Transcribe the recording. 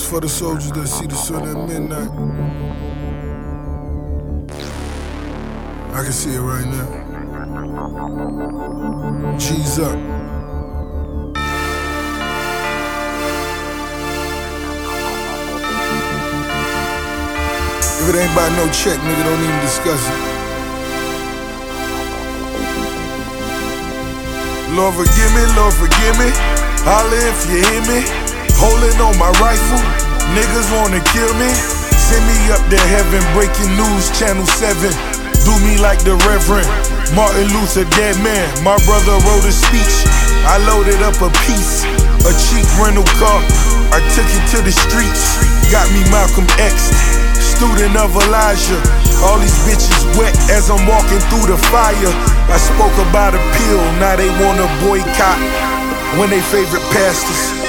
for the soldiers that see the sun at midnight. I can see it right now. G's up. If it ain't by no check, nigga, don't even discuss it. Lord forgive me, holla if you hear me. Holding on my rifle, niggas wanna kill me. Send me up to heaven, breaking news, channel 7. Do me like the Reverend Martin Luther, dead man. My brother wrote a speech, I loaded up a piece, a cheap rental car, I took it to the streets. Got me Malcolm X, student of Elijah. All these bitches wet as I'm walking through the fire. I spoke about a pill, now they wanna boycott when they favorite pastors